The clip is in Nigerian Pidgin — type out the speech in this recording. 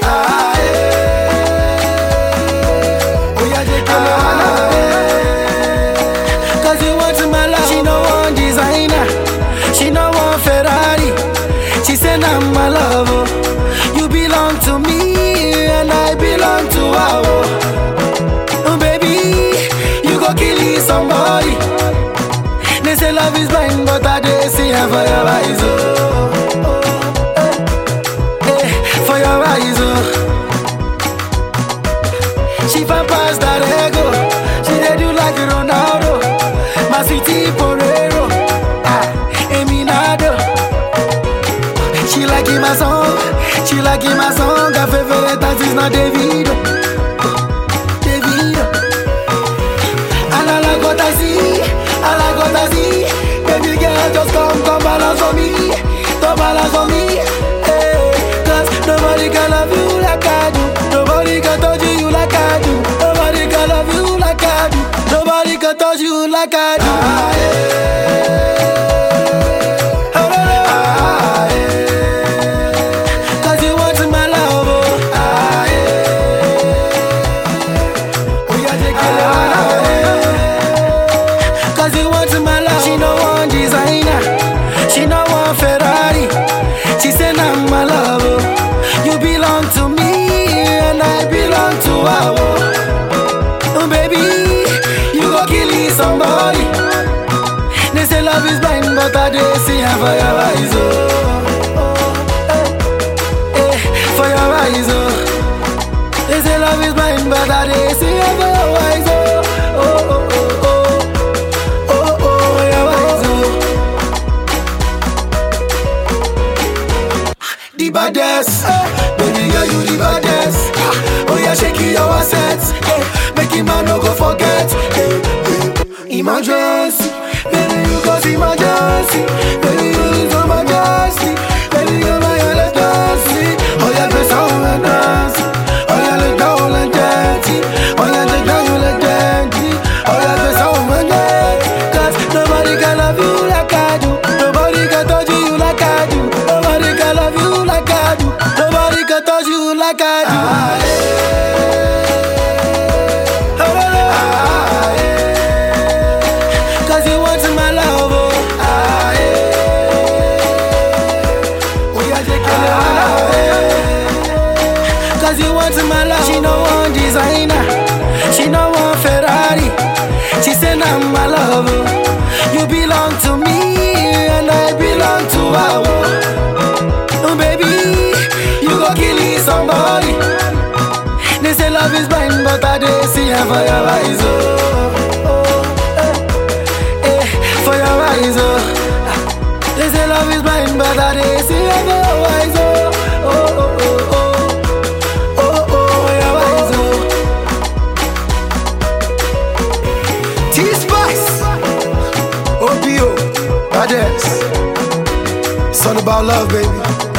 Oh yeah, they kill cause you want my love. She no want designer, she no want Ferrari. She said I'm my love, oh. You belong to me and I belong to her, oh. Baby, you go kill somebody. They say love is blind, but I did see her for your eyes, oh. For your eyes, oh. She fan past that ego. She did do like Ronaldo, my sweetie Porero, Eminado. She like my song, she like my song. Her favorite artist is not Davido, Davido. And I like what I see, I like what I see. Baby girl, just come balance on me, come balance on me. Nobody can love you like I do. Nobody can touch you like I do. Nobody can love you like I do. Nobody can touch you like I do. Cause you want my love, oh. Oh yeah, take it. Cause you want my love. She no want designer, she no want Ferrari. She said I'm my love, oh. You belong to me and I belong to her, oh. Baby, you go kill somebody. They say love is blind, but I did see her for your eyes, oh. For your eyes, oh. They say love is blind, but I did see her for your eyes, oh. For your eyes, oh. The baddest, baby girl, you the baddest. Oh yeah, shake your assets, make him man no go forget. Emergency, baby you cause emergency. Baby you lose your majesty. Baby you my elegance. Oh yeah, dress on and dance. Oh yeah, let down and dirty. Oh yeah, take down you like dirty. Oh yeah, dress on and dance. Cause nobody can love you like I do. Nobody can touch you like I do. Nobody can love you like I do. Nobody can touch you like I do. Cause you want my love, oh. Oh yeah, take it. Cause you want my love. She no want designer, she no want Ferrari. She said I'm my love, oh. You belong to me and I belong to her, oh. Baby, you go kill somebody. They say love is blind, but I did see her for your eyes, oh. For your eyes, oh. They say love is blind, but I did see her for your eyes, oh. For your eyes, oh. T-Spice, OPO, baddest. It's all about love, baby.